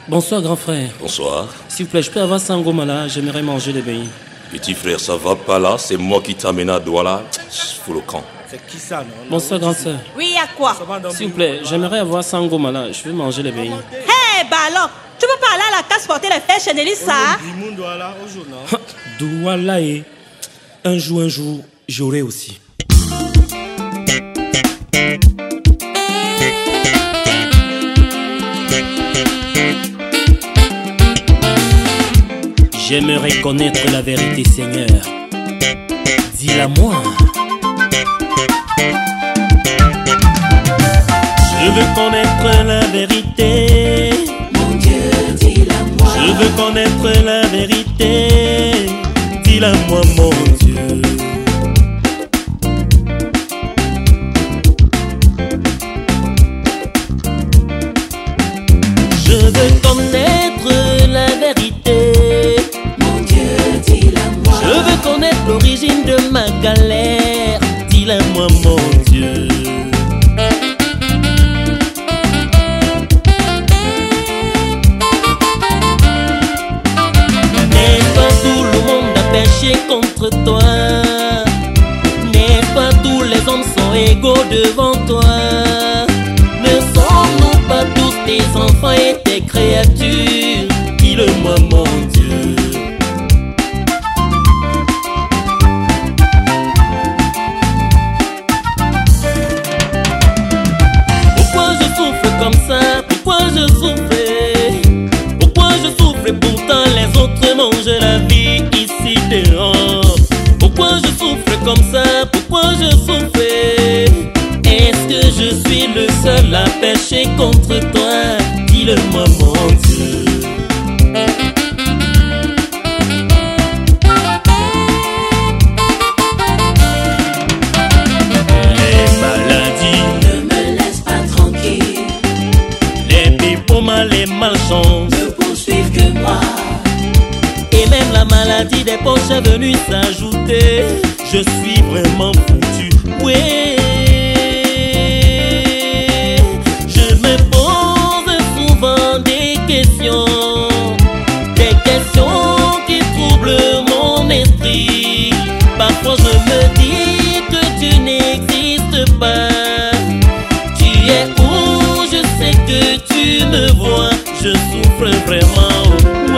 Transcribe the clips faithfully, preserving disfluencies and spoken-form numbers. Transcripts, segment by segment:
Bonsoir grand frère. Bonsoir. S'il vous plaît, je peux avoir ça en goma là, j'aimerais manger les beignets. Petit frère, ça va pas là, c'est moi qui t'amène à Douala. Fous le camp. C'est qui ça, non? Bonsoir grande sœur. Oui, y a quoi? S'il vous plaît, j'aimerais avoir ça en goma là, je veux manger les beignets. Hé, hey, bah alors, tu peux pas aller à la casse porter les fèches chez Nelly, ça? Douala et un jour, un jour, j'aurai aussi. J'aimerais connaître la vérité, Seigneur. Dis-la moi. Je veux connaître la vérité. Mon Dieu, dis-la moi. Je veux connaître la vérité. Dis-la moi, mon Dieu. Je veux connaître la vérité. Je veux connaître l'origine de ma galère. Dis-la moi mon Dieu. N'est-ce pas tout le monde a péché contre toi? N'est-ce pas tous les hommes sont égaux devant toi? Ne sommes-nous pas tous tes enfants et tes créatures? Dis-le moi mon Dieu. Comme ça, pourquoi je souffrais? Pourquoi je souffrais pourtant les autres mangent la vie ici dehors? Pourquoi je souffrais comme ça? Pourquoi je souffrais? Est-ce que je suis le seul à pécher contre toi? Dis-le-moi mon Dieu. Les malchances ne poursuivent que moi. Et même la maladie des poches est venue s'ajouter. Je suis vraiment foutu. Oui. Je me pose souvent des questions. Des questions qui troublent mon esprit. Parfois je me dis que tu n'existes pas. Tu es où? Je sais que tu me vois, je souffre vraiment, oui.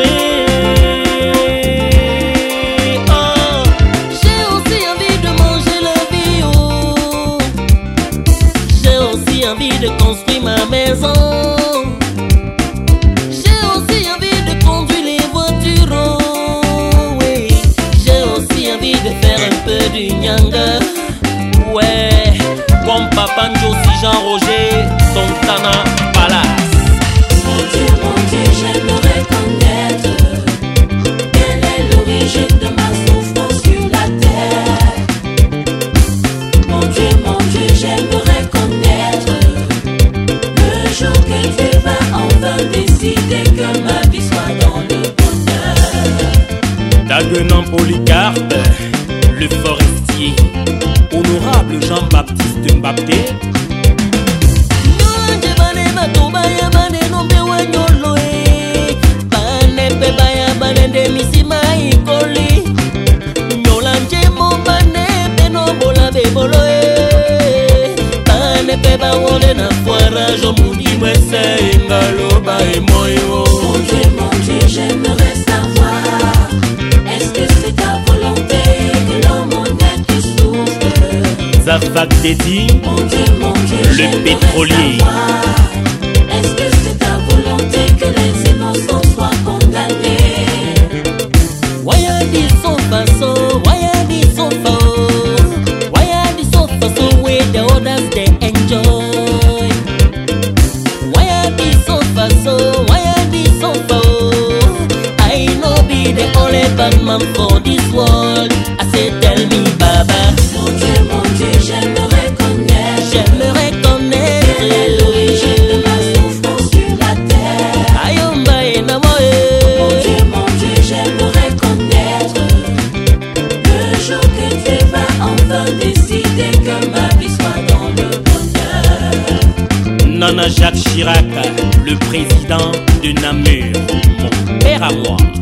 Oh, j'ai aussi envie de manger la vie, oh. J'ai aussi envie de construire ma maison. J'ai aussi envie de conduire les voitures, oh, oui. J'ai aussi envie de faire un peu du nyanga, ouais. Comme Papa Njosi Jean-Roger, Sontana Palace. Mon Dieu, mon Dieu, j'aimerais connaître quelle est l'origine de ma souffrance sur la terre. Mon Dieu, mon Dieu, j'aimerais connaître le jour que tu vas enfin décider que ma vie soit dans le bonheur. Daguenan Polycarpe, le forestier, honorable Jean-Baptiste Mbappé. Mon Dieu, mon Dieu, j'aimerais savoir, est-ce que c'est ta volonté que l'homme honnête souffre? Zafak Dedi, mon Dieu, mon Dieu, le pétrolier. Savoir, est-ce que c'est ta volonté que les innocents soient condamnés? Why are these so far so? Why are these so far? Why are these so far so way the others they enjoy? Why are these so far so? Why are these so far? I know be the only bad man for this world. I say tell me Baba. Mon Dieu, mon Dieu, j'aimerais connaître. J'aimerais connaître quelle est l'origine de ma souffrance sur la terre. Ayomba et Namoe. Mon Dieu, mon Dieu, j'aimerais connaître le jour que tu vas enfin décider que ma vie soit dans le bonheur. Nana Jacques Chirac, le le président de Namur, mon père à moi.